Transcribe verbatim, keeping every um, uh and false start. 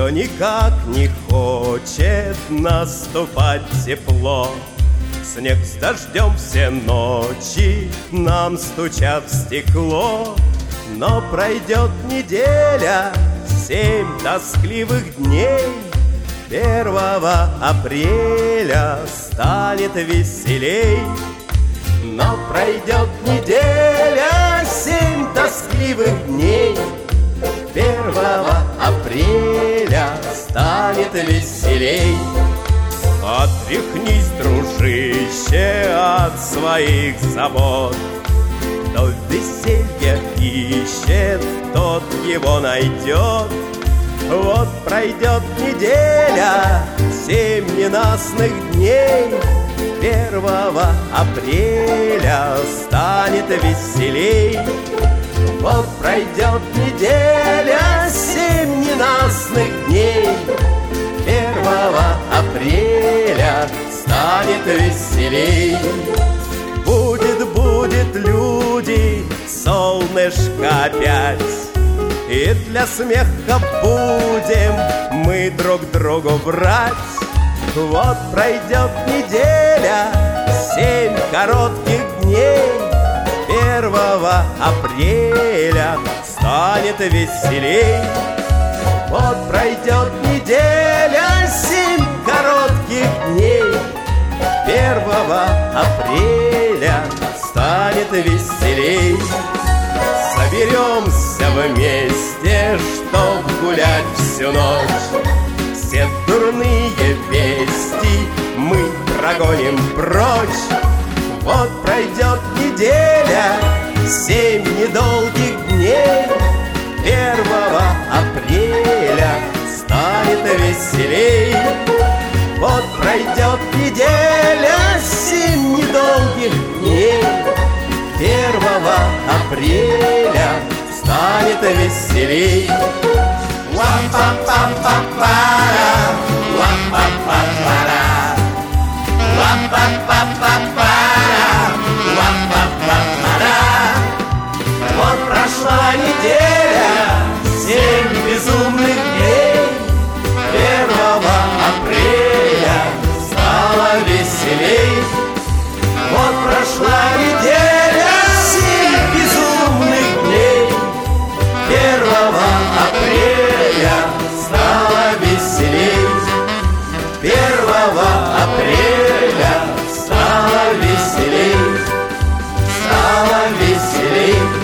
все никак не хочет наступать тепло. Снег с дождем все ночи нам стучат в стекло. Но пройдет неделя, семь тоскливых дней, первого апреля станет веселей. Но пройдет неделя, семь тоскливых дней, первого апреля станет веселей. Отряхнись, дружище, от своих забот. Кто веселье ищет, тот его найдет. Вот пройдет неделя, семь ненастных дней, первого апреля станет веселей. Вот пройдет неделя, семь ненастных дней, первого апреля станет веселей. Будет, будет, люди, солнышко опять, и для смеха будем мы друг другу врать. Вот пройдет неделя, семь коротких дней, первого апреля станет веселей. Вот пройдет неделя, семь коротких дней, первого апреля станет веселей. Соберемся вместе, чтоб гулять всю ночь. Все дурные вести мы прогоним прочь. Вот пройдет неделя, семь недолгих дней, первого апреля станет веселей. Вот пройдет неделя, семь недолгих дней, первого апреля станет веселей. Ла-па-па-па-пара, ла-па-па-пара, ла-па-па-па-пара, ла-па-па-пара. Вот прошла неделя, семь безумных дней, первого апреля стало веселей. Вот прошла неделя, семь безумных дней, первого апреля стало веселей. Первого апреля стало веселей, стало веселей.